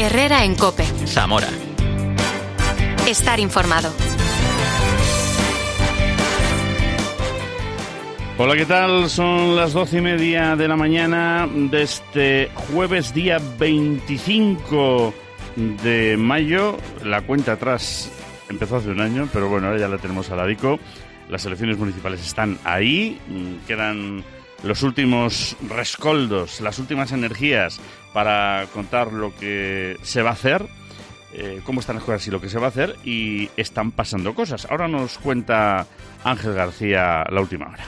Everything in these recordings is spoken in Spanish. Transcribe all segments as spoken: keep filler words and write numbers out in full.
Herrera en COPE. Zamora. Estar informado. Hola, ¿qué tal? Son las doce y media de la mañana de este jueves día veinticinco de mayo. La cuenta atrás empezó hace un año, pero bueno, ahora ya la tenemos al ladico. Las elecciones municipales están ahí, quedan los últimos rescoldos, las últimas energías para contar lo que se va a hacer, eh, cómo están las cosas y lo que se va a hacer, y están pasando cosas. Ahora nos cuenta Ángel García la última hora.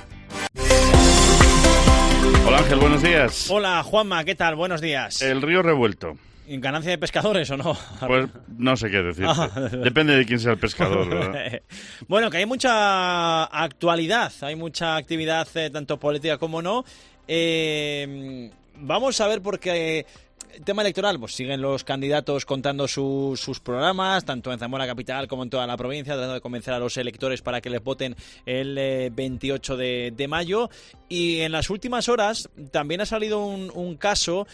Hola Ángel, buenos días. Hola Juanma, ¿qué tal? Buenos días. El río revuelto. ¿En ganancia de pescadores o no? Pues no sé qué decirte. Depende de quién sea el pescador, ¿verdad? Bueno, que hay mucha actualidad, hay mucha actividad, eh, tanto política como no. Eh, vamos a ver porque... El tema electoral, pues siguen los candidatos contando sus, sus programas, tanto en Zamora capital como en toda la provincia, tratando de convencer a los electores para que les voten el eh, veintiocho de mayo. Y en las últimas horas también ha salido un, un caso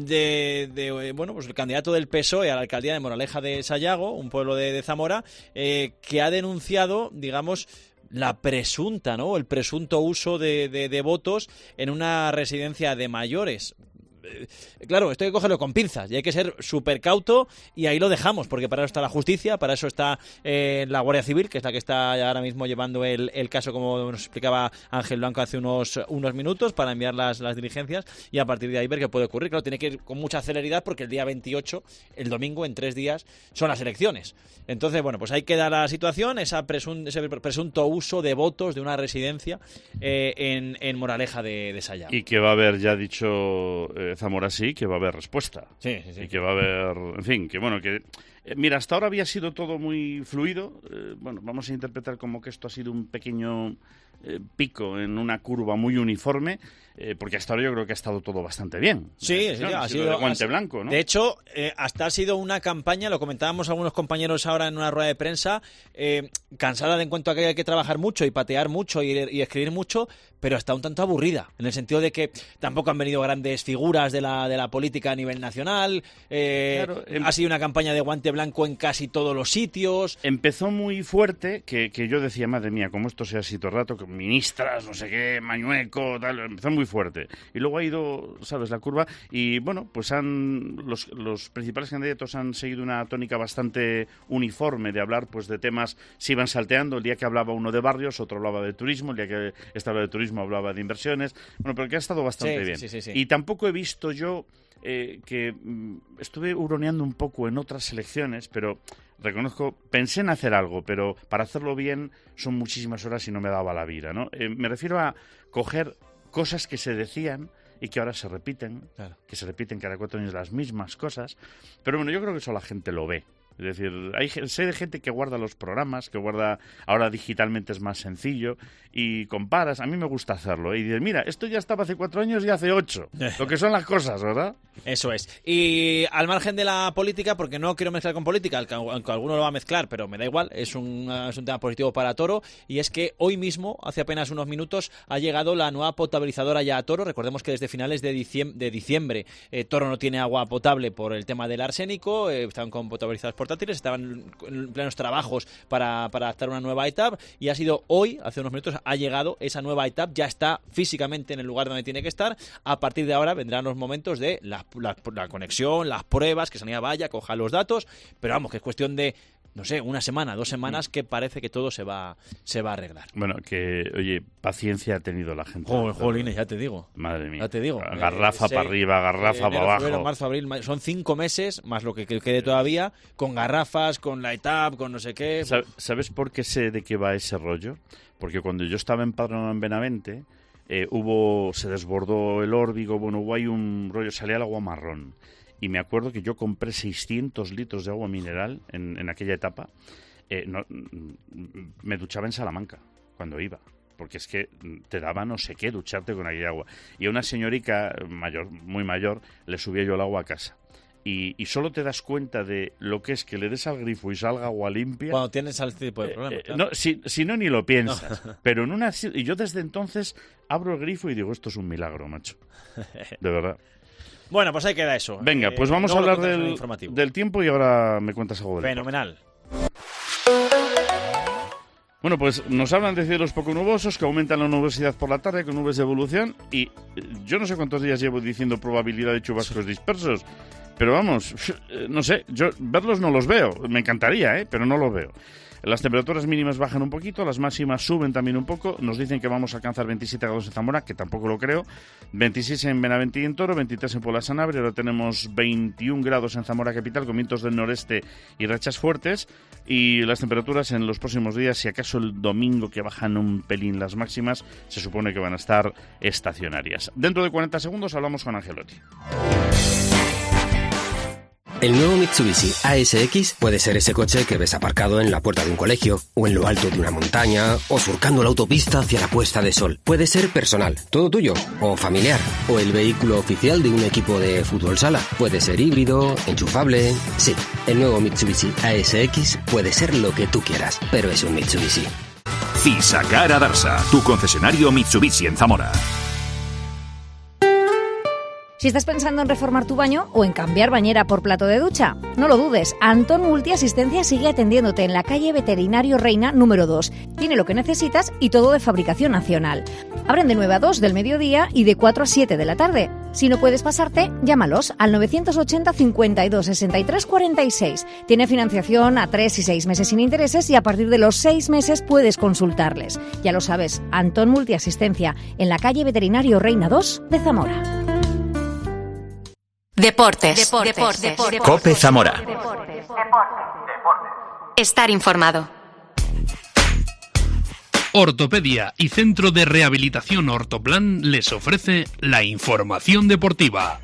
de, de, bueno, pues el candidato del P S O E a la alcaldía de Moraleja de Sayago, un pueblo de, de Zamora, eh, que ha denunciado, digamos, la presunta, ¿no? El presunto uso de, de, de votos en una residencia de mayores. Claro, esto hay que cogerlo con pinzas y hay que ser súper cauto, y ahí lo dejamos, porque para eso está la justicia, para eso está eh, la Guardia Civil, que es la que está ahora mismo llevando el, el caso, como nos explicaba Ángel Blanco hace unos, unos minutos, para enviar las, las diligencias y a partir de ahí ver qué puede ocurrir. Claro, tiene que ir con mucha celeridad porque el día veintiocho, el domingo, en tres días, son las elecciones. Entonces, bueno, pues ahí queda la situación, esa presun, ese presunto uso de votos de una residencia eh, en, en Moraleja de, de Sayago. Y que va a haber, ya dicho eh, Zamora, sí, que va a haber respuesta. Sí, sí, sí. Y que va a haber, en fin, que bueno, que... Eh, mira, hasta ahora había sido todo muy fluido. Eh, bueno, vamos a interpretar como que esto ha sido un pequeño eh, pico en una curva muy uniforme, eh, porque hasta ahora yo creo que ha estado todo bastante bien. Sí, eh, sí, ¿no? ha, ha sido, sido de guante ha, blanco, ¿no? De hecho, eh, hasta ha sido una campaña, lo comentábamos algunos compañeros ahora en una rueda de prensa, eh, cansada de encuentro a que hay que trabajar mucho y patear mucho y, y escribir mucho, pero hasta un tanto aburrida, en el sentido de que tampoco han venido grandes figuras de la, de la política a nivel nacional. Eh, claro, em... ha sido una campaña de guante blanco en casi todos los sitios. Empezó muy fuerte, que, que yo decía, madre mía, como esto sea así todo el rato, con ministras, no sé qué, Mañueco, tal, empezó muy fuerte. Y luego ha ido, ¿sabes?, la curva, y bueno, pues han los, los principales candidatos han seguido una tónica bastante uniforme de hablar, pues, de temas, se iban salteando. El día que hablaba uno de barrios, otro hablaba de turismo, el día que estaba de turismo hablaba de inversiones, bueno, pero que ha estado bastante sí, bien. Sí, sí, sí. Y tampoco he visto yo eh, que mm, estuve huroneando un poco en otras elecciones, pero reconozco, pensé en hacer algo, pero para hacerlo bien son muchísimas horas y no me daba la vida, ¿no? Eh, me refiero a coger cosas que se decían y que ahora se repiten, claro, que se repiten cada cuatro años las mismas cosas, pero bueno, yo creo que eso la gente lo ve. Es decir, hay sé de gente que guarda los programas, que guarda, ahora digitalmente es más sencillo, y comparas. A mí me gusta hacerlo, ¿eh? Y dices, mira, esto ya estaba hace cuatro años y hace ocho, lo que son las cosas, ¿verdad? Eso es. Y al margen de la política, porque no quiero mezclar con política, aunque alguno lo va a mezclar, pero me da igual, es un, es un tema positivo para Toro, y es que hoy mismo, hace apenas unos minutos, ha llegado la nueva potabilizadora ya a Toro. Recordemos que desde finales de diciembre, de diciembre eh, Toro no tiene agua potable por el tema del arsénico, eh, están con potabilizadores portátiles, estaban en plenos trabajos para, para adaptar una nueva E T A B, y ha sido hoy, hace unos minutos, ha llegado esa nueva E T A B, ya está físicamente en el lugar donde tiene que estar. A partir de ahora vendrán los momentos de la, la, la conexión, las pruebas, que Sanidad vaya, coja los datos, pero vamos, que es cuestión de, no sé, una semana, dos semanas, que parece que todo se va se va a arreglar. Bueno, que, oye, paciencia ha tenido la gente. Joder, jolines, ya te digo. Madre mía. Ya te digo. Garrafa eh, para arriba, garrafa eh, para abajo. Febrero, marzo, abril, mayo, son cinco meses, más lo que quede todavía, con garrafas, con la E T A B, con no sé qué. ¿Sabes por qué sé de qué va ese rollo? Porque cuando yo estaba empadronado en Benavente, eh, hubo, se desbordó el Órbigo, bueno, hubo ahí un rollo, salía el agua marrón. Y me acuerdo que yo compré seiscientos litros de agua mineral en, en aquella etapa. Eh, no, me duchaba en Salamanca cuando iba, porque es que te daba no sé qué ducharte con aquella agua. Y a una señorica mayor, muy mayor, le subía yo el agua a casa. Y, y solo te das cuenta de lo que es que le des al grifo y salga agua limpia. Cuando tienes ese tipo de problemas. Eh, eh, claro. no, si, si no, ni lo piensas. No. Pero en una... Y yo desde entonces abro el grifo y digo, esto es un milagro, macho. De verdad. Bueno, pues ahí queda eso. Venga, pues eh, vamos a hablar del, del tiempo y ahora me cuentas algo del Fenomenal. Bueno, pues nos hablan de cielos poco nubosos, que aumentan la nubosidad por la tarde con nubes de evolución y yo no sé cuántos días llevo diciendo probabilidad de chubascos dispersos, pero vamos, no sé, yo verlos no los veo, me encantaría, ¿eh? Pero no los veo. Las temperaturas mínimas bajan un poquito, las máximas suben también un poco. Nos dicen que vamos a alcanzar veintisiete grados en Zamora, que tampoco lo creo. veintiséis en Benaventí y en Toro, veintitrés en Puebla de Sanabria. Ahora tenemos veintiún grados en Zamora capital, con vientos del noreste y rachas fuertes. Y las temperaturas en los próximos días, si acaso el domingo que bajan un pelín las máximas, se supone que van a estar estacionarias. Dentro de cuarenta segundos hablamos con Angelotti. El nuevo Mitsubishi A S X puede ser ese coche que ves aparcado en la puerta de un colegio, o en lo alto de una montaña, o surcando la autopista hacia la puesta de sol. Puede ser personal, todo tuyo, o familiar, o el vehículo oficial de un equipo de fútbol sala. Puede ser híbrido, enchufable... Sí, el nuevo Mitsubishi A S X puede ser lo que tú quieras, pero es un Mitsubishi. Cisacara Darsa, tu concesionario Mitsubishi en Zamora. Si estás pensando en reformar tu baño o en cambiar bañera por plato de ducha, no lo dudes. Antón Multiasistencia sigue atendiéndote en la calle Veterinario Reina número dos. Tiene lo que necesitas y todo de fabricación nacional. Abren de nueve a dos del mediodía y de cuatro a siete de la tarde. Si no puedes pasarte, llámalos al novecientos ochenta, cincuenta y dos, sesenta y tres, cuarenta y seis. Tiene financiación a tres y seis meses sin intereses y a partir de los seis meses puedes consultarles. Ya lo sabes, Antón Multiasistencia en la calle Veterinario Reina dos de Zamora. Deportes. Deportes. Deportes. Deportes. Cope Zamora. Estar informado. Ortopedia y Centro de Rehabilitación Ortoplan les ofrece la información deportiva.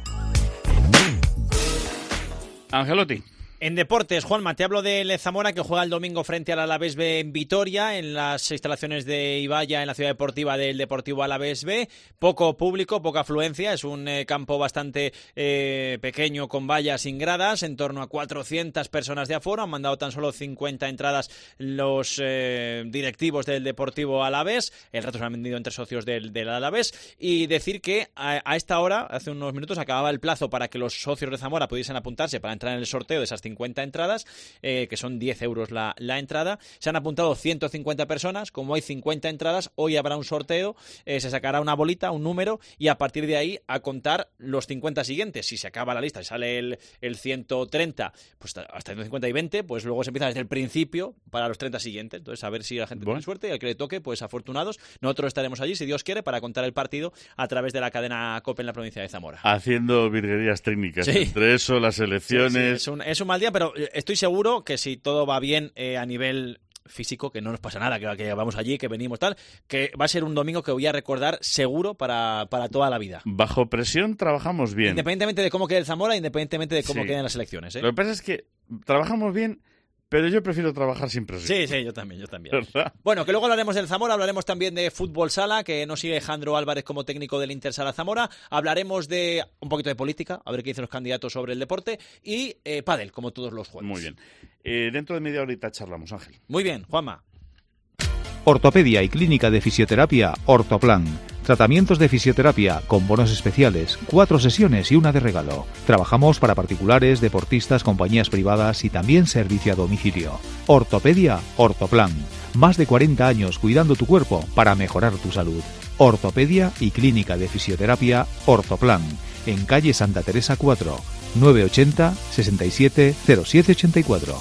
Angelotti. En deportes, Juanma, te hablo del Zamora que juega el domingo frente al Alavés B en Vitoria, en las instalaciones de Ibaya, en la ciudad deportiva del Deportivo Alavés B. Poco público, poca afluencia, es un eh, campo bastante eh, pequeño con vallas sin gradas, en torno a cuatrocientas personas de aforo. Han mandado tan solo cincuenta entradas los eh, directivos del Deportivo Alavés. El resto se han vendido entre socios del, del Alavés. Y decir que a, a esta hora, hace unos minutos, acababa el plazo para que los socios de Zamora pudiesen apuntarse para entrar en el sorteo de esas cincuenta entradas, eh, que son diez euros la, la entrada. Se han apuntado ciento cincuenta personas. Como hay cincuenta entradas, hoy habrá un sorteo, eh, se sacará una bolita, un número, y a partir de ahí a contar los cincuenta siguientes. Si se acaba la lista y sale el, el ciento treinta, pues hasta ciento cincuenta y veinte, pues luego se empieza desde el principio para los treinta siguientes. Entonces, a ver si la gente bueno. tiene suerte y al que le toque, pues afortunados. Nosotros estaremos allí, si Dios quiere, para contar el partido a través de la cadena COPE en la provincia de Zamora. Haciendo virguerías técnicas. Sí. Entre eso, las elecciones... Sí, sí, es, un, es un mal día, pero estoy seguro que si todo va bien eh, a nivel físico, que no nos pasa nada, que, que vamos allí, que venimos tal, que va a ser un domingo que voy a recordar seguro para, para toda la vida. Bajo presión trabajamos bien. Independientemente de cómo quede el Zamora, independientemente de cómo sí. queden las elecciones. ¿eh? Lo que pasa es que trabajamos bien, pero yo prefiero trabajar sin presión. Sí, sí, yo también, yo también. ¿verdad? Bueno, que luego hablaremos del Zamora, hablaremos también de fútbol sala, que nos sigue Jandro Álvarez como técnico del Inter Sala Zamora, hablaremos de un poquito de política, a ver qué dicen los candidatos sobre el deporte, y eh, pádel, como todos los jueves. Muy bien. Eh, dentro de media horita charlamos, Ángel. Muy bien, Juanma. Ortopedia y Clínica de Fisioterapia Ortoplan. Tratamientos de fisioterapia con bonos especiales, cuatro sesiones y una de regalo. Trabajamos para particulares, deportistas, compañías privadas y también servicio a domicilio. Ortopedia Ortoplan. Más de cuarenta años cuidando tu cuerpo para mejorar tu salud. Ortopedia y Clínica de Fisioterapia Ortoplan. En calle Santa Teresa cuatro, nueve ochenta, sesenta y siete, cero siete ochenta y cuatro.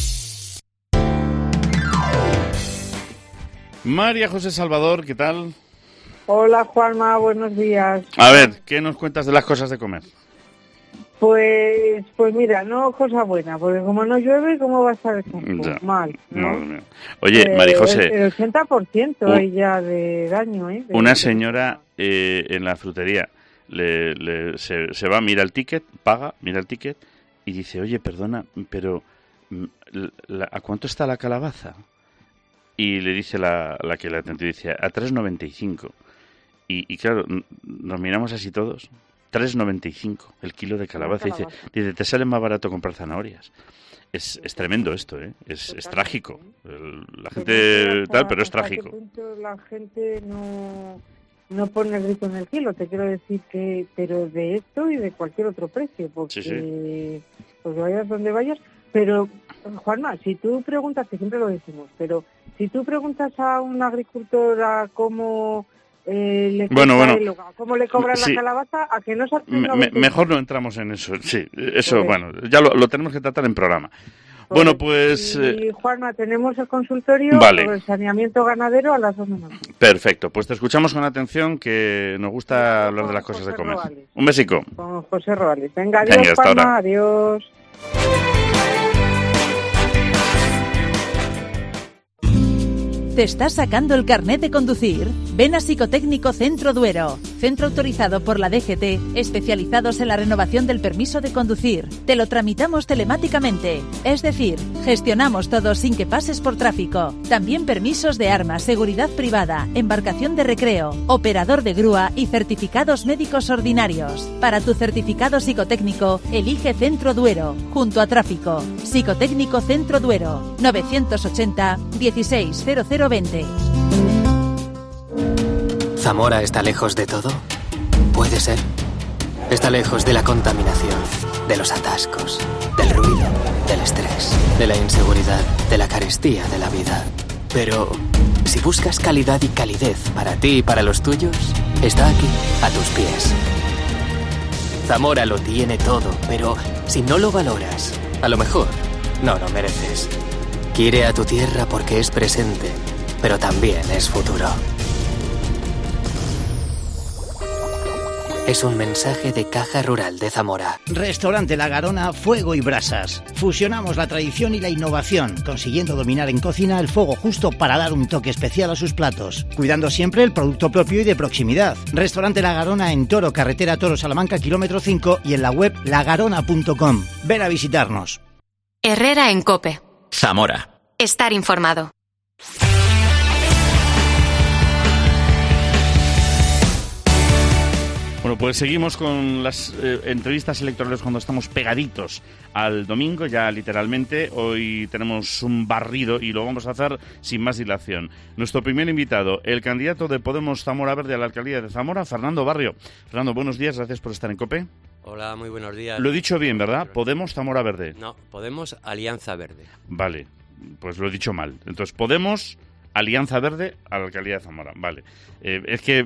María José Salvador, ¿qué tal? Hola Juanma, buenos días. A ver, ¿qué nos cuentas de las cosas de comer? Pues pues mira, no cosa buena, porque como no llueve, ¿cómo va a estar el tiempo? Ya, mal, ¿no? Oye, eh, María José... El, el ochenta por ciento uh, hay ya de daño, ¿eh? De una señora eh, en la frutería le, le, se, se va, mira el ticket, paga, mira el ticket y dice, oye, perdona, pero la, ¿a cuánto está la calabaza? Y le dice la, la que la atendió, dice, a tres noventa y cinco. Y, y claro, nos miramos así todos. tres noventa y cinco el kilo de calabaza. Dice, dice, te sale más barato comprar zanahorias. Es, es tremendo esto, ¿eh? Es, es trágico. El, la gente tal, pero es trágico. La gente no, no pone el grito en el cielo, te quiero decir que, pero de esto y de cualquier otro precio, porque Sí, sí. pues vayas donde vayas. Pero, Juanma, si tú preguntas, que siempre lo decimos, pero si tú preguntas a una agricultora cómo eh, le Bueno, bueno. el, cómo le cobran Sí. la calabaza, a que no se Me- me- mejor no entramos en eso. Sí, eso, Pues- bueno, ya lo, lo tenemos que tratar en programa. Bueno, pues... Y, eh, Juanma, tenemos el consultorio Vale. sobre el saneamiento ganadero a las dos menos. perfecto, pues te escuchamos con atención, que nos gusta hablar de las cosas de comer. Un besico. Con José Robales. Venga, adiós, Venga, hasta Juanma, ahora. adiós. ¿Te estás sacando el carnet de conducir? Ven a Psicotécnico Centro Duero, centro autorizado por la D G T, especializados en la renovación del permiso de conducir. Te lo tramitamos telemáticamente, es decir, gestionamos todo sin que pases por tráfico. También permisos de armas, seguridad privada, embarcación de recreo, operador de grúa y certificados médicos ordinarios. Para tu certificado psicotécnico, elige Centro Duero, junto a tráfico. Psicotécnico Centro Duero, novecientos ochenta, dieciséis cero cero veinte. ¿Zamora está lejos de todo? Puede ser. Está lejos de la contaminación, de los atascos, del ruido, del estrés, de la inseguridad, de la carestía de la vida. Pero si buscas calidad y calidez para ti y para los tuyos, está aquí, a tus pies. Zamora lo tiene todo, pero si no lo valoras, a lo mejor no lo mereces. Quiere a tu tierra porque es presente, pero también es futuro. Es un mensaje de Caja Rural de Zamora. Restaurante La Garona, fuego y brasas. Fusionamos la tradición y la innovación, consiguiendo dominar en cocina el fuego justo para dar un toque especial a sus platos, cuidando siempre el producto propio y de proximidad. Restaurante La Garona en Toro, carretera Toro Salamanca, kilómetro cinco, y en la web lagarona punto com. Ven a visitarnos. Herrera en COPE. Zamora. Estar informado. Bueno, pues seguimos con las eh, entrevistas electorales cuando estamos pegaditos al domingo, ya literalmente. Hoy tenemos un barrido y lo vamos a hacer sin más dilación. Nuestro primer invitado, el candidato de Podemos Zamora Verde a la alcaldía de Zamora, Fernando Barrio. Fernando, buenos días, gracias por estar en COPE. Hola, muy buenos días. Lo he dicho bien, ¿verdad? Podemos Zamora Verde. No, Podemos Alianza Verde. Vale, pues lo he dicho mal. Entonces, Podemos Alianza Verde a la alcaldía de Zamora. Vale. Eh, es que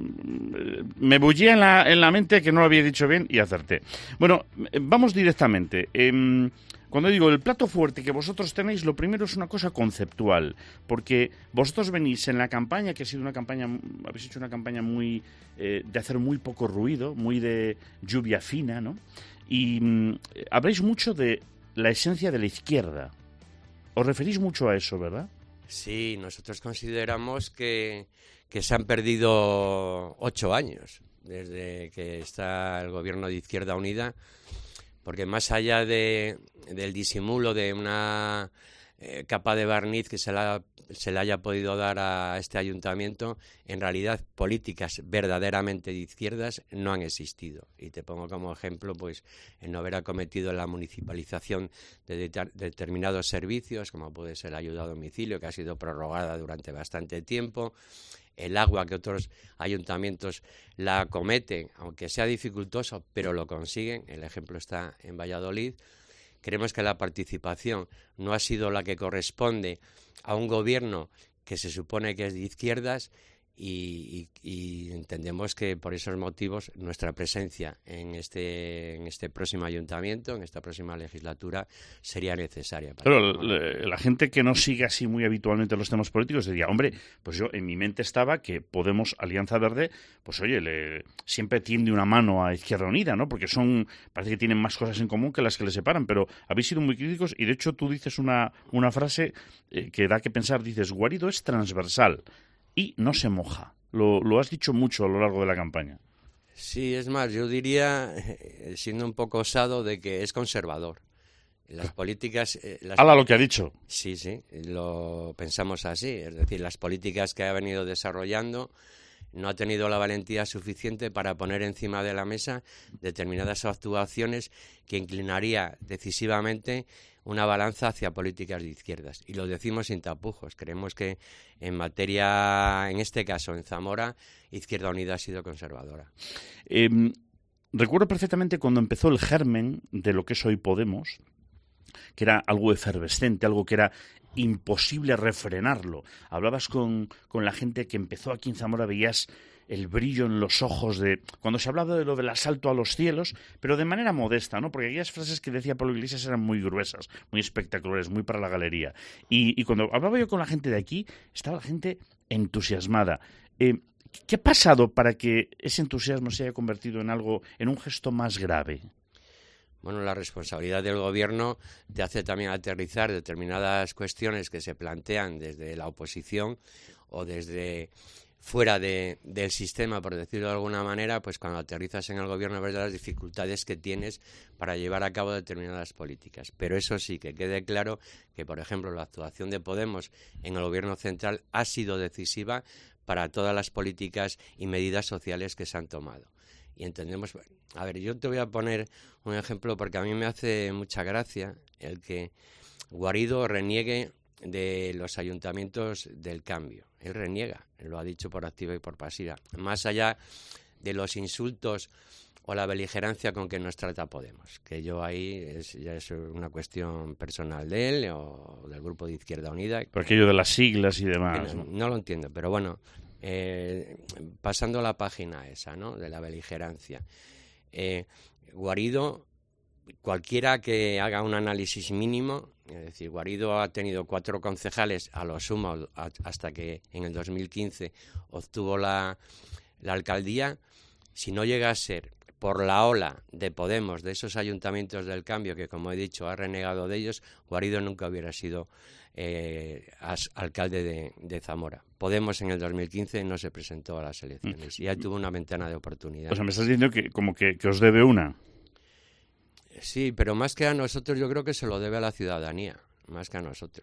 mm, me bullía en la, en la mente que no lo había dicho bien y acerté. Bueno, vamos directamente. Eh, cuando digo el plato fuerte que vosotros tenéis, lo primero es una cosa conceptual, porque vosotros venís en la campaña, que ha sido una campaña, habéis hecho una campaña muy eh, de hacer muy poco ruido, muy de lluvia fina, ¿no? Y mm, habléis mucho de la esencia de la izquierda. Os referís mucho a eso, ¿verdad? Sí, nosotros consideramos que, que se han perdido ocho años desde que está el gobierno de Izquierda Unida, porque más allá de, del disimulo de una eh, capa de barniz que se, la, se le haya podido dar a este ayuntamiento, en realidad políticas verdaderamente de izquierdas no han existido. Y te pongo como ejemplo pues el no haber acometido la municipalización de, de determinados servicios, como puede ser la ayuda a domicilio, que ha sido prorrogada durante bastante tiempo, el agua, que otros ayuntamientos la acometen, aunque sea dificultoso, pero lo consiguen. El ejemplo está en Valladolid. Creemos que la participación no ha sido la que corresponde a un gobierno que se supone que es de izquierdas y, y, y entendemos que por esos motivos nuestra presencia en este, en este próximo ayuntamiento, en esta próxima legislatura, sería necesaria. Para Pero la, la gente que no sigue así muy habitualmente los temas políticos diría, hombre, pues yo en mi mente estaba que Podemos Alianza Verde, pues oye, le, siempre tiende una mano a Izquierda Unida, ¿no? Porque son, parece que tienen más cosas en común que las que les separan, pero habéis sido muy críticos y de hecho tú dices una, una frase eh, que da que pensar, dices, Guarido es transversal y no se moja. Lo, lo has dicho mucho a lo largo de la campaña. Sí, es más, yo diría, eh, siendo un poco osado, de que es conservador. Las políticas... Eh, las Hala lo que ha dicho. Sí, sí, lo pensamos así. Es decir, las políticas que ha venido desarrollando no ha tenido la valentía suficiente para poner encima de la mesa determinadas actuaciones que inclinaría decisivamente una balanza hacia políticas de izquierdas. Y lo decimos sin tapujos. Creemos que en materia, en este caso, en Zamora, Izquierda Unida ha sido conservadora. Eh, recuerdo perfectamente cuando empezó el germen de lo que es hoy Podemos, que era algo efervescente, algo que era imposible refrenarlo. Hablabas con, con la gente que empezó aquí en Zamora, veías el brillo en los ojos de cuando se hablaba de lo del asalto a los cielos, pero de manera modesta, ¿no? Porque aquellas frases que decía Pablo Iglesias eran muy gruesas, muy espectaculares, muy para la galería. Y, y cuando hablaba yo con la gente de aquí, estaba la gente entusiasmada. Eh, ¿Qué ha pasado para que ese entusiasmo se haya convertido en algo, en un gesto más grave? Bueno, la responsabilidad del gobierno te hace también aterrizar determinadas cuestiones que se plantean desde la oposición o desde fuera de, del sistema, por decirlo de alguna manera, pues cuando aterrizas en el gobierno ves las dificultades que tienes para llevar a cabo determinadas políticas. Pero eso sí, que quede claro que, por ejemplo, la actuación de Podemos en el gobierno central ha sido decisiva para todas las políticas y medidas sociales que se han tomado. Y entendemos... A ver, yo te voy a poner un ejemplo porque a mí me hace mucha gracia el que Guarido reniegue de los ayuntamientos del cambio. Él reniega, él lo ha dicho por activa y por pasiva. Más allá de los insultos o la beligerancia con que nos trata Podemos, que yo ahí es, ya es una cuestión personal de él o del grupo de Izquierda Unida. Por aquello de las siglas y demás. No, no lo entiendo, pero bueno, eh, pasando la página esa, ¿no?, de la beligerancia. Eh, Guarido, cualquiera que haga un análisis mínimo, es decir, Guarido ha tenido cuatro concejales a lo sumo hasta que en el dos mil quince obtuvo la, la alcaldía. Si no llega a ser por la ola de Podemos, de esos ayuntamientos del cambio que, como he dicho, ha renegado de ellos, Guarido nunca hubiera sido eh, as, alcalde de, de Zamora. Podemos en el dos mil quince no se presentó a las elecciones y ya tuvo una ventana de oportunidad. O sea, me estás diciendo que como que, que os debe una. Sí, pero más que a nosotros yo creo que se lo debe a la ciudadanía, más que a nosotros.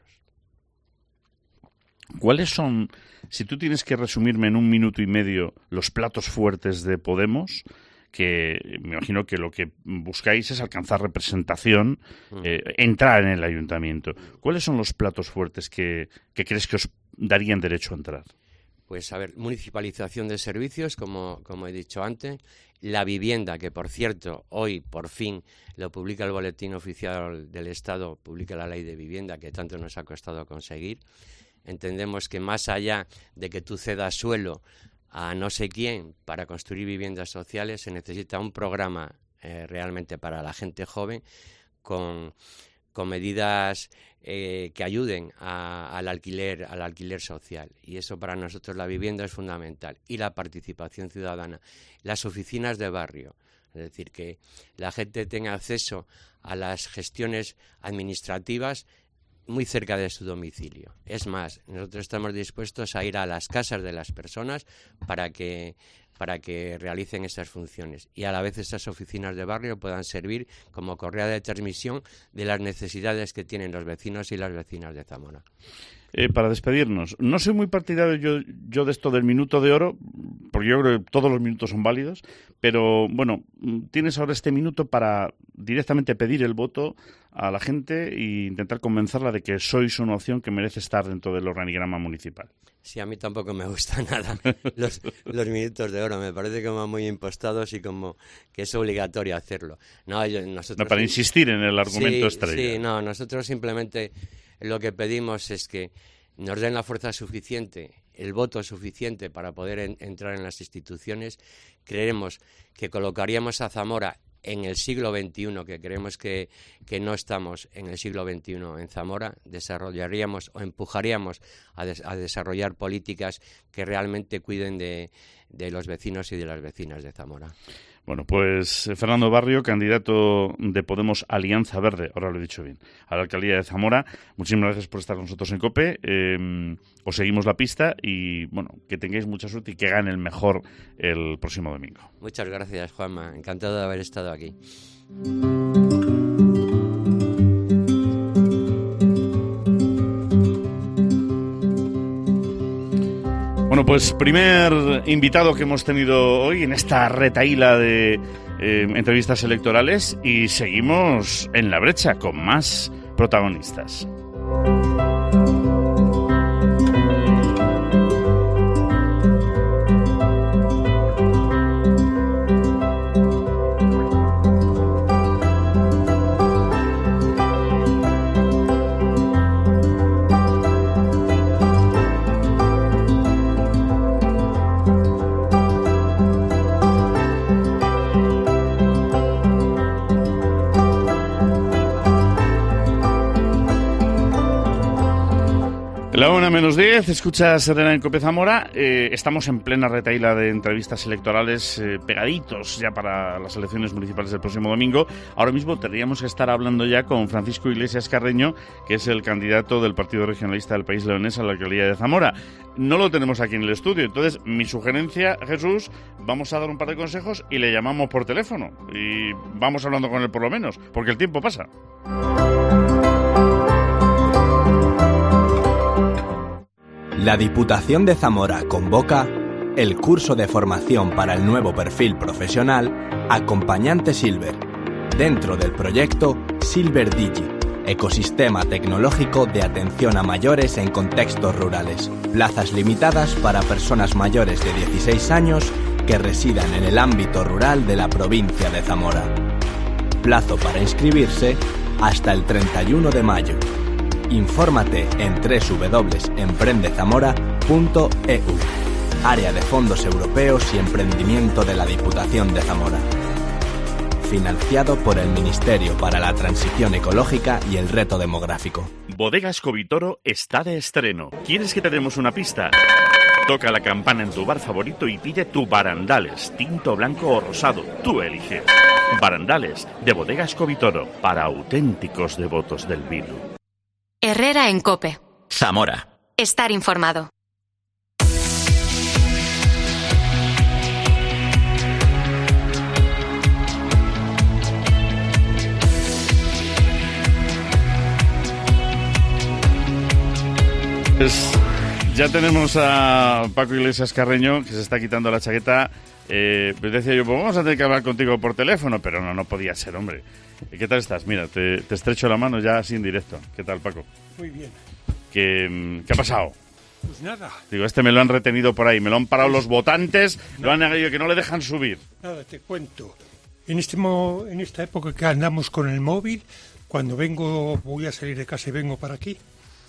¿Cuáles son, si tú tienes que resumirme en un minuto y medio, los platos fuertes de Podemos, que me imagino que lo que buscáis es alcanzar representación, eh, entrar en el ayuntamiento? ¿Cuáles son los platos fuertes que, que crees que os darían derecho a entrar? Pues, a ver, municipalización de servicios, como, como he dicho antes, la vivienda, que por cierto, hoy por fin lo publica el Boletín Oficial del Estado, publica la Ley de Vivienda, que tanto nos ha costado conseguir. Entendemos que más allá de que tú cedas suelo a no sé quién para construir viviendas sociales, se necesita un programa eh, realmente para la gente joven con... con medidas eh, que ayuden a, al alquiler al alquiler social. Y eso para nosotros, la vivienda, es fundamental. Y la participación ciudadana. Las oficinas de barrio. Es decir, que la gente tenga acceso a las gestiones administrativas muy cerca de su domicilio. Es más, nosotros estamos dispuestos a ir a las casas de las personas para que para que realicen estas funciones y a la vez estas oficinas de barrio puedan servir como correa de transmisión de las necesidades que tienen los vecinos y las vecinas de Zamora. Eh, para despedirnos, no soy muy partidario yo, yo de esto del minuto de oro, porque yo creo que todos los minutos son válidos, pero bueno, tienes ahora este minuto para directamente pedir el voto a la gente e intentar convencerla de que sois una opción que merece estar dentro del organigrama municipal. Sí, a mí tampoco me gusta nada los, los minutos de oro, me parece como muy impostados y como que es obligatorio hacerlo. No, yo, nosotros, no, para insistir en el argumento sí, estrella. Sí, no, nosotros simplemente lo que pedimos es que nos den la fuerza suficiente, el voto suficiente para poder en, entrar en las instituciones. Creemos que colocaríamos a Zamora en el siglo veintiuno, que creemos que, que no estamos en el siglo veintiuno en Zamora, desarrollaríamos o empujaríamos a, des, a desarrollar políticas que realmente cuiden de, de los vecinos y de las vecinas de Zamora. Bueno, pues Fernando Barrio, candidato de Podemos Alianza Verde, ahora lo he dicho bien, a la alcaldía de Zamora. Muchísimas gracias por estar con nosotros en COPE. Eh, os seguimos la pista y, bueno, que tengáis mucha suerte y que gane el mejor el próximo domingo. Muchas gracias, Juanma. Encantado de haber estado aquí. Bueno, pues primer invitado que hemos tenido hoy en esta retahíla de eh, entrevistas electorales y seguimos en la brecha con más protagonistas. La una menos diez, escuchas Herrera en Cope Zamora. Eh, estamos en plena retahíla de entrevistas electorales, eh, pegaditos ya para las elecciones municipales del próximo domingo. Ahora mismo tendríamos que estar hablando ya con Francisco Iglesias Carreño, que es el candidato del Partido Regionalista del País Leonés a la alcaldía de Zamora. No lo tenemos aquí en el estudio, entonces mi sugerencia, Jesús, vamos a dar un par de consejos y le llamamos por teléfono. Y vamos hablando con él por lo menos, porque el tiempo pasa. La Diputación de Zamora convoca el curso de formación para el nuevo perfil profesional Acompañante Silver, dentro del proyecto Silver Digi, ecosistema tecnológico de atención a mayores en contextos rurales. Plazas limitadas para personas mayores de dieciséis años que residan en el ámbito rural de la provincia de Zamora. Plazo para inscribirse hasta el treinta y uno de mayo. Infórmate en doble u doble u doble u punto emprendezamora punto e u. Área de Fondos Europeos y Emprendimiento de la Diputación de Zamora. Financiado por el Ministerio para la Transición Ecológica y el Reto Demográfico. Bodega Escobitoro está de estreno. ¿Quieres que te demos una pista? Toca la campana en tu bar favorito y pide tu barandales, tinto, blanco o rosado. Tú eliges. Barandales de Bodega Escobitoro, para auténticos devotos del vino. Herrera en Cope. Zamora. Estar informado. Pues ya tenemos a Paco Iglesias Carreño, que se está quitando la chaqueta. Eh, pues decía yo, pues vamos a tener que hablar contigo por teléfono, pero no, no podía ser, hombre. ¿Qué tal estás? Mira, te, te estrecho la mano ya así en directo. ¿Qué tal, Paco? Muy bien. ¿Qué, qué ha pasado? Pues nada. Digo, este me lo han retenido por ahí, me lo han parado los votantes, no. Lo han negado, que no le dejan subir. Nada, te cuento. En, este mo, en esta época que andamos con el móvil, cuando vengo, voy a salir de casa y vengo para aquí,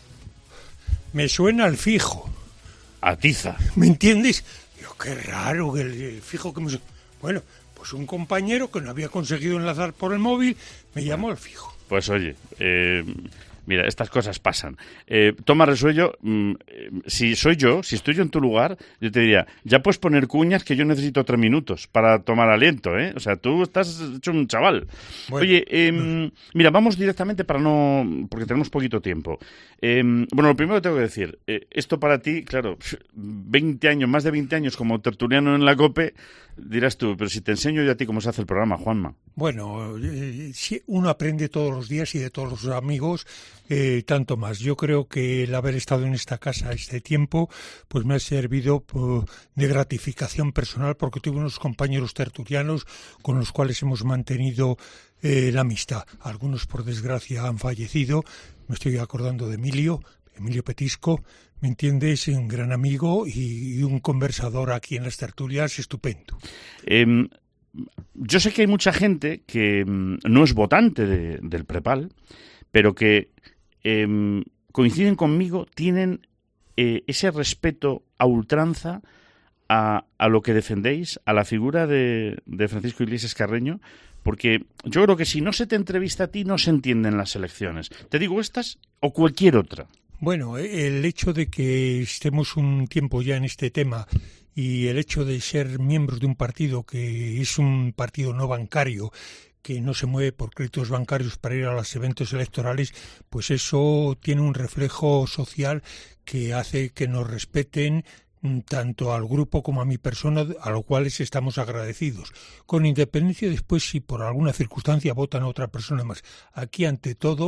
me suena el fijo. Atiza. ¿Me entiendes? Yo, qué raro, el, el fijo que me suena. Bueno, pues un compañero que no había conseguido enlazar por el móvil me llamó al fijo. Pues oye, eh, mira, estas cosas pasan. Eh, toma resuello, mmm, eh, si soy yo, si estoy yo en tu lugar, yo te diría, ya puedes poner cuñas que yo necesito tres minutos para tomar aliento, ¿eh? O sea, tú estás hecho un chaval. Bueno, oye, eh, no. mira, vamos directamente para no... porque tenemos poquito tiempo. Eh, bueno, lo primero que tengo que decir, eh, esto para ti, claro, veinte años, más de veinte años como tertuliano en la COPE, dirás tú, pero si te enseño yo a ti cómo se hace el programa, Juanma. Bueno, eh, si uno aprende todos los días y de todos los amigos, eh, tanto más. Yo creo que el haber estado en esta casa este tiempo, pues me ha servido uh, de gratificación personal, porque tuve unos compañeros tertulianos con los cuales hemos mantenido eh, la amistad. Algunos, por desgracia, han fallecido. Me estoy acordando de Emilio, Emilio Petisco, ¿me entiendes? Un gran amigo y, y un conversador aquí en las tertulias estupendo. Eh, yo sé que hay mucha gente que um, no es votante de, del Prepal, pero que eh, coinciden conmigo, tienen eh, ese respeto a ultranza a, a lo que defendéis, a la figura de, de Francisco Iglesias Carreño, porque yo creo que si no se te entrevista a ti, no se entienden las elecciones. Te digo estas o cualquier otra. Bueno, el hecho de que estemos un tiempo ya en este tema y el hecho de ser miembros de un partido que es un partido no bancario, que no se mueve por créditos bancarios para ir a los eventos electorales, pues eso tiene un reflejo social que hace que nos respeten tanto al grupo como a mi persona, a lo cual estamos agradecidos. Con independencia después si por alguna circunstancia votan a otra persona más. Aquí, ante todo,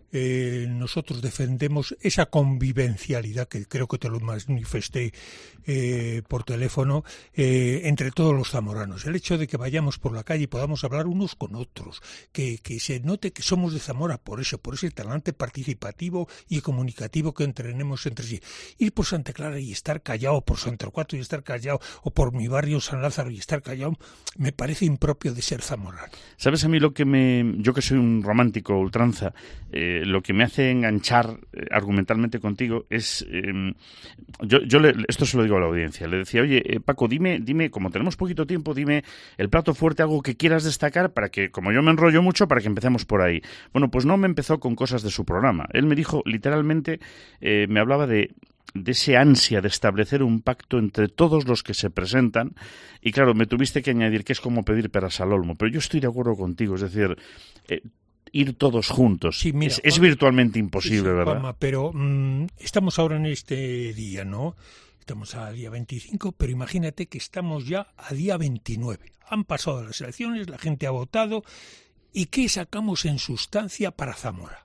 eh, nosotros defendemos esa convivencialidad que creo que te lo manifesté eh, por teléfono eh, entre todos los zamoranos. El hecho de que vayamos por la calle y podamos hablar unos con otros, que, que se note que somos de Zamora por eso, por ese talante participativo y comunicativo que entrenemos entre sí. Ir por Santa Clara y estar callado, por San Torcuato y estar callado, o por mi barrio San Lázaro y estar callado, me parece impropio de ser zamorano. ¿Sabes a mí lo que me... Yo que soy un romántico ultranza, eh, lo que me hace enganchar eh, argumentalmente contigo es... Eh, yo yo le, esto se lo digo a la audiencia. Le decía, oye, eh, Paco, dime, dime, como tenemos poquito tiempo, dime el plato fuerte, algo que quieras destacar para que, como yo me enrollo mucho, para que empecemos por ahí. Bueno, pues no me empezó con cosas de su programa. Él me dijo, literalmente, eh, me hablaba de... de ese ansia de establecer un pacto entre todos los que se presentan, y claro, me tuviste que añadir que es como pedir peras al olmo, pero yo estoy de acuerdo contigo, es decir, eh, ir todos juntos, sí, mira, es, es virtualmente imposible, sí, sí, ¿verdad? Juanma, pero mmm, estamos ahora en este día, ¿no? Estamos a día veinticinco, pero imagínate que estamos ya a día veintinueve. Han pasado las elecciones, la gente ha votado, ¿y qué sacamos en sustancia para Zamora?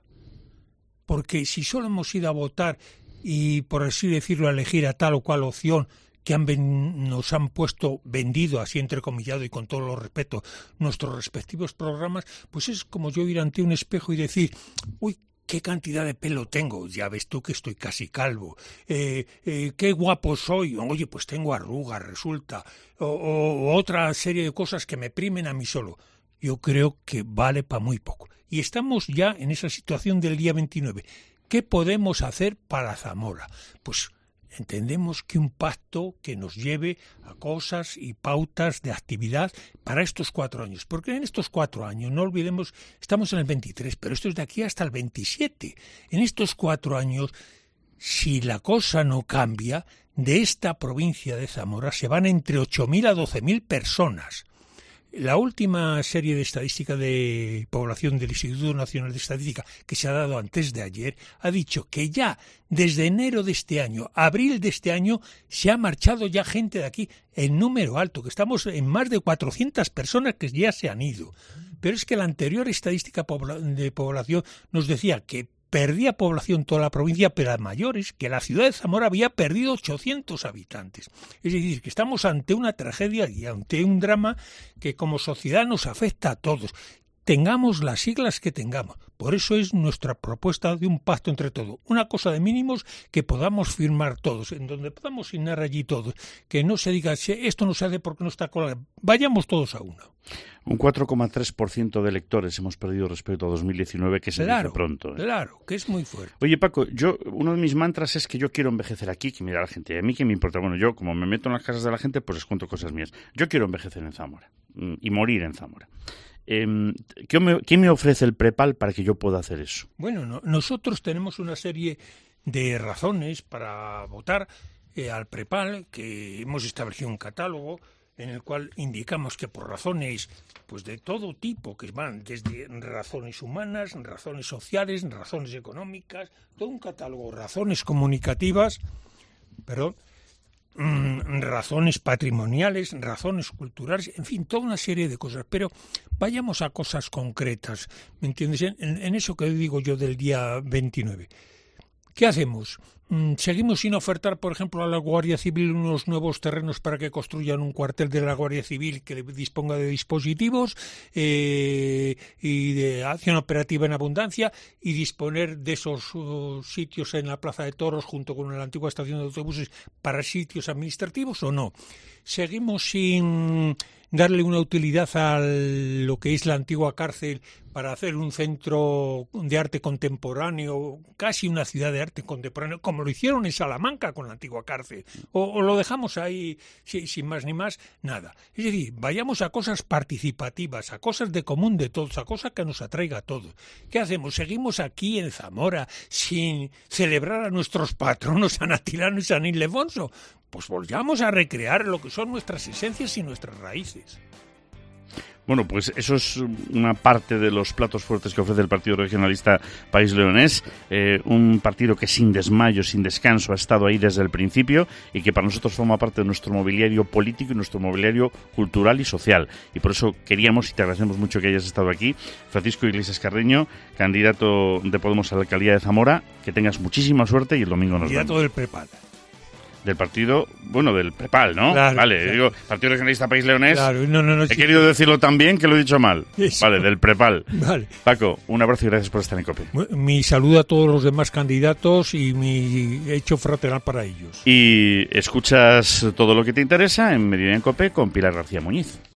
Porque si solo hemos ido a votar y, por así decirlo, a elegir a tal o cual opción que han ven, nos han puesto vendido, así entrecomillado y con todo los respeto, nuestros respectivos programas, pues es como yo ir ante un espejo y decir, uy, qué cantidad de pelo tengo, ya ves tú que estoy casi calvo, eh, eh, qué guapo soy, oye, pues tengo arrugas, resulta, o, o, o otra serie de cosas que me primen a mí solo. Yo creo que vale para muy poco. Y estamos ya en esa situación del día veintinueve. ¿Qué podemos hacer para Zamora? Pues entendemos que un pacto que nos lleve a cosas y pautas de actividad para estos cuatro años. Porque en estos cuatro años, no olvidemos, estamos en el veintitrés, pero esto es de aquí hasta el veintisiete. En estos cuatro años, si la cosa no cambia, de esta provincia de Zamora se van entre ocho mil a doce mil personas. La última serie de estadística de población del Instituto Nacional de Estadística, que se ha dado antes de ayer, ha dicho que ya desde enero de este año, abril de este año, se ha marchado ya gente de aquí en número alto, que estamos en más de cuatrocientas personas que ya se han ido. Pero es que la anterior estadística de población nos decía que perdía población toda la provincia, pero a mayores, que la ciudad de Zamora había perdido ochocientos habitantes. Es decir, que estamos ante una tragedia y ante un drama que como sociedad nos afecta a todos. Tengamos las siglas que tengamos. Por eso es nuestra propuesta de un pacto entre todos. Una cosa de mínimos que podamos firmar todos, en donde podamos signar allí todos. Que no se diga, esto no se hace porque no está colgado. Vayamos todos a uno. Un cuatro coma tres por ciento de electores hemos perdido respecto a dos mil diecinueve, que se claro, dice pronto. ¿eh? Claro, que es muy fuerte. Oye, Paco, yo uno de mis mantras es que yo quiero envejecer aquí, que mira a la gente. A mí qué me importa. Bueno, yo como me meto en las casas de la gente, pues les cuento cosas mías. Yo quiero envejecer en Zamora y morir en Zamora. Eh, ¿qué, me, ¿Qué me ofrece el Prepal para que yo pueda hacer eso? Bueno, no, nosotros tenemos una serie de razones para votar eh, al Prepal, que hemos establecido un catálogo en el cual indicamos que por razones pues de todo tipo, que van desde razones humanas, razones sociales, razones económicas, todo un catálogo, razones comunicativas, perdón, mmm, razones patrimoniales, razones culturales, en fin, toda una serie de cosas. Pero vayamos a cosas concretas, ¿me entiendes? En, en eso que digo yo del día veintinueve. ¿Qué hacemos? Seguimos sin ofertar, por ejemplo, a la Guardia Civil unos nuevos terrenos para que construyan un cuartel de la Guardia Civil que disponga de dispositivos eh, y de acción operativa en abundancia, y disponer de esos uh, sitios en la Plaza de Toros junto con la antigua estación de autobuses para sitios administrativos, ¿o no? Seguimos sin darle una utilidad a lo que es la antigua cárcel para hacer un centro de arte contemporáneo, casi una ciudad de arte contemporáneo, como lo hicieron en Salamanca con la antigua cárcel, o, o lo dejamos ahí sin, sin más ni más, nada. Es decir, vayamos a cosas participativas, a cosas de común de todos, a cosas que nos atraiga a todos. ¿Qué hacemos? ¿Seguimos aquí en Zamora sin celebrar a nuestros patronos, San Atilano y San Ildefonso? Pues volvamos a recrear lo que son nuestras esencias y nuestras raíces. Bueno, pues eso es una parte de los platos fuertes que ofrece el Partido Regionalista País Leonés, eh, un partido que sin desmayo, sin descanso, ha estado ahí desde el principio y que para nosotros forma parte de nuestro mobiliario político y nuestro mobiliario cultural y social. Y por eso queríamos, y te agradecemos mucho que hayas estado aquí, Francisco Iglesias Carreño, candidato de Podemos a la alcaldía de Zamora, que tengas muchísima suerte y el domingo nos vemos. Candidato del Prepal. Del partido, bueno, del Prepal, ¿no? Claro, vale, claro. Digo, Partido Regionalista País Leonés. Claro, no, no, no, he sí. querido decirlo tan bien que lo he dicho mal. Eso. Vale, del Prepal. Vale. Paco, un abrazo y gracias por estar en COPE. Mi saludo a todos los demás candidatos y mi hecho fraternal para ellos. Y escuchas todo lo que te interesa en Meridiano en COPE con Pilar García Muñiz.